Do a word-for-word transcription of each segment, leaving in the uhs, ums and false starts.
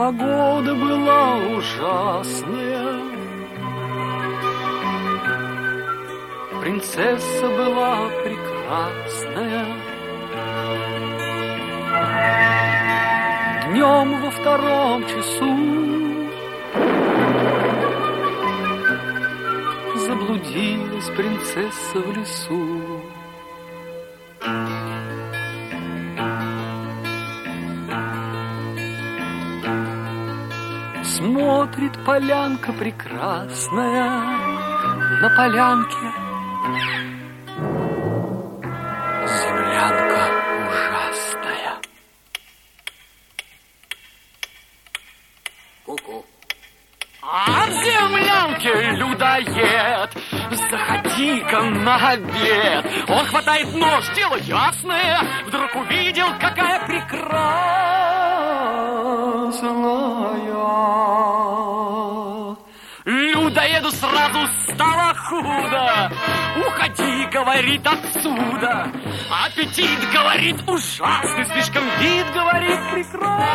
Погода была ужасная, принцесса была прекрасная. Днем во втором часу заблудилась принцесса в лесу. Смотрит полянка прекрасная, на полянке землянка ужасная. Ку-ку. А в землянке людоед, заходи-ка на обед. Он хватает нож, дело ясное, вдруг увидел, какая прекрасная. Людоеду сразу стало худо. Уходи, говорит, отсюда. Аппетит, говорит, ужасный, слишком вид, говорит, прекрасный.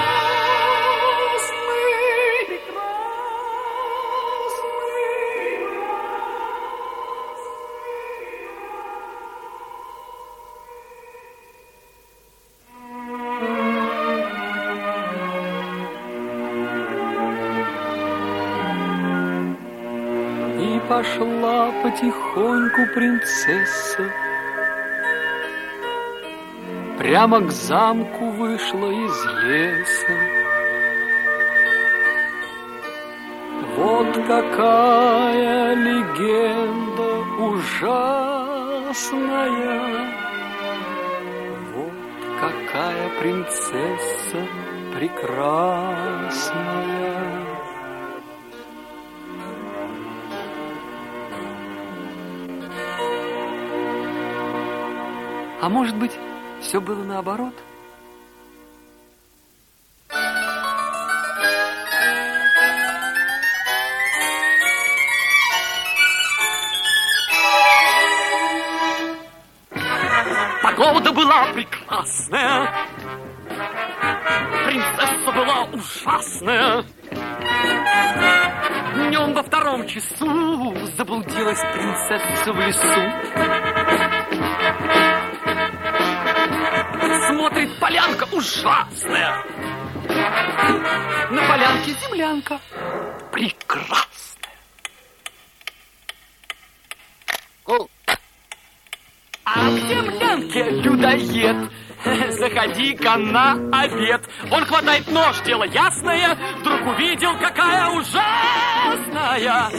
И пошла потихоньку принцесса, прямо к замку вышла из леса. Вот какая легенда ужасная, вот какая принцесса прекрасная. А может быть, все было наоборот? Погода была прекрасная, принцесса была ужасная. Днем во втором часу заблудилась принцесса в лесу. Смотрит, полянка ужасная. На полянке землянка прекрасная. Ку. А в землянке людоед, заходи-ка на обед. Он хватает нож, дело ясное, вдруг увидел, какая ужасная.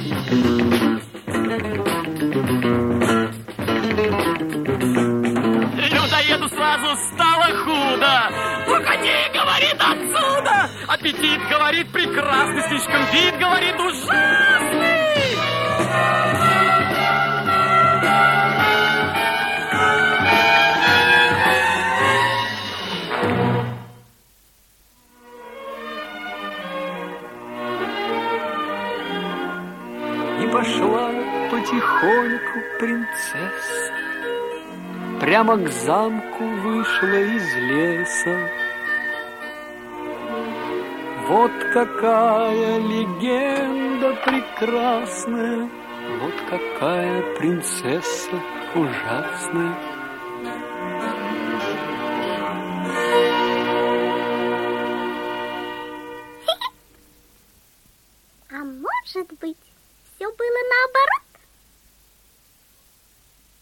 Людоеду сразу стало худо. Уходи, говорит, отсюда. Аппетит, говорит, прекрасный, слишком вид, говорит, ужасный. И пошла потихоньку принцесса, прямо к замку вышла из леса. Вот какая легенда прекрасная, вот какая принцесса ужасная. А может быть, все было наоборот?